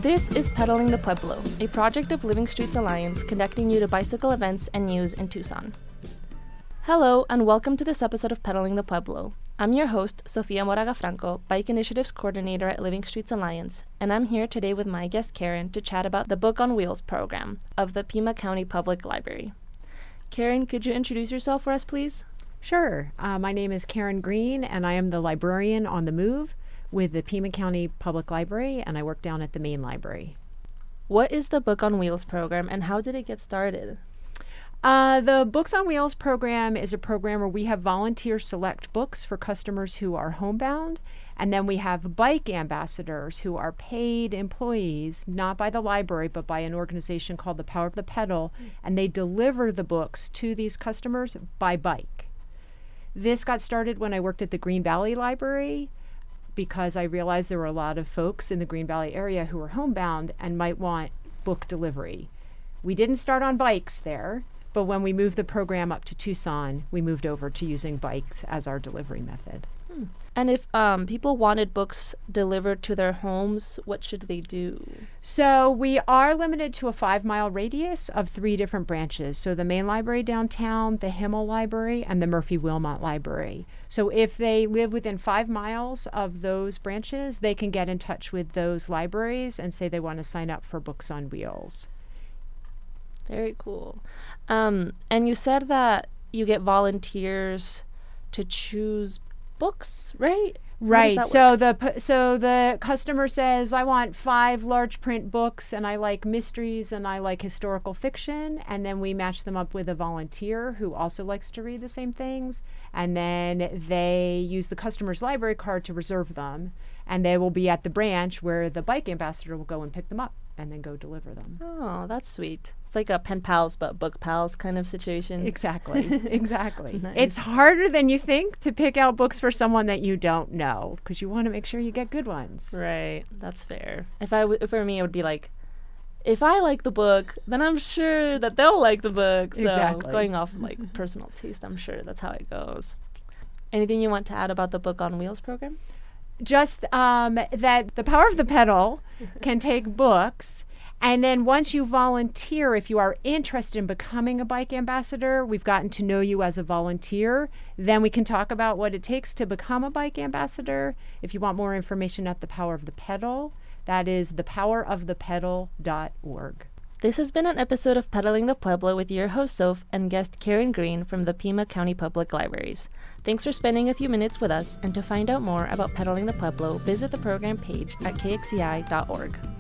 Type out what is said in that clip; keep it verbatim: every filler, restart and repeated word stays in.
This is Pedaling the Pueblo, a project of Living Streets Alliance connecting you to bicycle events and news in Tucson. Hello, and welcome to this episode of Pedaling the Pueblo. I'm your host, Sofia Moraga Franco, Bike Initiatives Coordinator at Living Streets Alliance, and I'm here today with my guest Karen to chat about the Book on Wheels program of the Pima County Public Library. Karen, could you introduce yourself for us, please? Sure. Uh, my name is Karen Green, and I am the librarian on the move with the Pima County Public Library, and I work down at the main library. What is the Book on Wheels program, and how did it get started? Uh, the Books on Wheels program is a program where we have volunteer select books for customers who are homebound, and then we have bike ambassadors who are paid employees, not by the library, but by an organization called the Power of the Pedal, and they deliver the books to these customers by bike. This got started when I worked at the Green Valley Library, because I realized there were a lot of folks in the Green Valley area who were homebound and might want book delivery. We didn't start on bikes there, but when we moved the program up to Tucson, we moved over to using bikes as our delivery method. Hmm. And if um, people wanted books delivered to their homes, what should they do? So we are limited to a five-mile radius of three different branches. So the main library downtown, the Himmel Library, and the Murphy-Wilmot Library. So if they live within five miles of those branches, they can get in touch with those libraries and say they want to sign up for Books on Wheels. Very cool. Um, and you said that you get volunteers to choose books, right? Right. So the so the customer says, I want five large print books, and I like mysteries, and I like historical fiction, and then we match them up with a volunteer who also likes to read the same things, and then they use the customer's library card to reserve them, and they will be at the branch where the bike ambassador will go and pick them up and then go deliver them. Oh, that's sweet. It's like a pen pals but book pals kind of situation. Exactly. Exactly. Nice. It's harder than you think to pick out books for someone that you don't know, because you want to make sure you get good ones. Right. That's fair. If I w- for me, it would be like, if I like the book, then I'm sure that they'll like the book. So Exactly. going off of like personal taste, I'm sure that's how it goes. Anything you want to add about the Book on Wheels program? Just um, that the Power of the Pedal can take books, and then once you volunteer, if you are interested in becoming a bike ambassador, we've gotten to know you as a volunteer, then we can talk about what it takes to become a bike ambassador. If you want more information at the Power of the Pedal, that is the power of the pedal dot org. This has been an episode of Pedaling the Pueblo with your host, Soph, and guest Karen Green from the Pima County Public Libraries. Thanks for spending a few minutes with us, and to find out more about Pedaling the Pueblo, visit the program page at k x c i dot org.